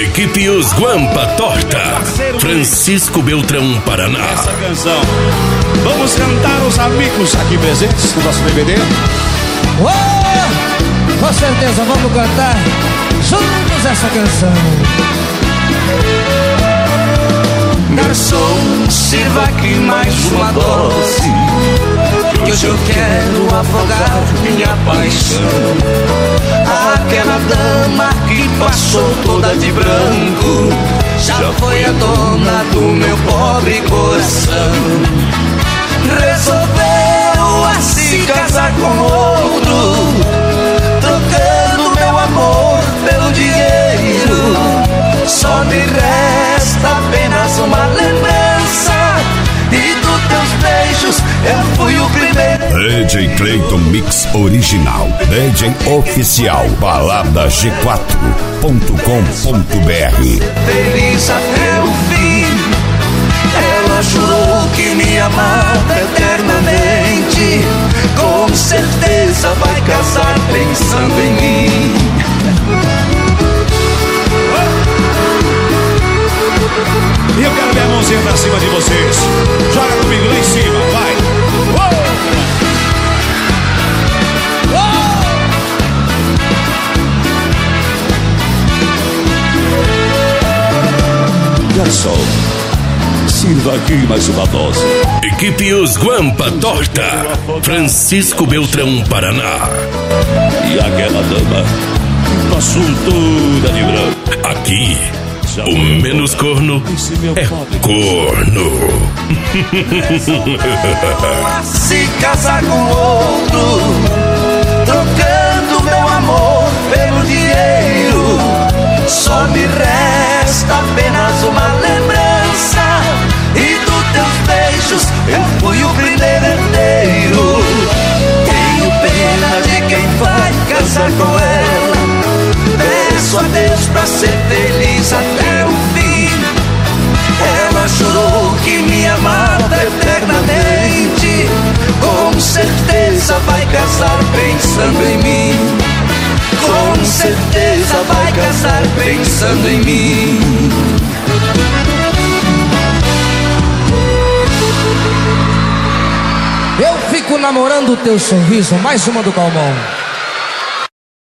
Equipe Os Guampa Torta, Francisco Beltrão, Paraná. Essa canção, vamos cantar os amigos aqui presentes do nosso DVD. Oh, com certeza vamos cantar juntos essa canção. Garçom, sirva aqui mais uma dose, que hoje eu quero afogar minha paixão. Aquela dama que passou toda de branco já foi a dona do meu pobre coração. Resolveu a se casar com outro, trocando meu amor pelo dinheiro. Só me resta apenas uma lembrança, e dos teus beijos eu fui o primeiro. DJ Clayton Mix Original, DJ Oficial, balada G4.com.br. Feliz até o fim. Ela jurou que me amava eternamente. Com certeza vai casar pensando em mim. E eu quero ver a mãozinha pra cima de vocês. Joga comigo lá em cima, vai. Garçom, sirva aqui mais uma dose. Equipe Os Guampa Torta, Francisco Beltrão, Paraná. E aquela dama que passou toda de branco. Aqui, o menos corno é corno. Se casar com outro, trocando meu amor pelo dinheiro. Só me resta apenas uma lembrança, e dos teus beijos eu fui o primeiro herdeiro. Tenho pena de quem vai casar com ela. Peço a Deus pra ser feliz até o fim. Ela jurou que me amava eternamente. Com certeza vai casar pensando em mim. Com certeza vai casar pensando em mim. Eu fico namorando o teu sorriso. Mais uma do Calmon.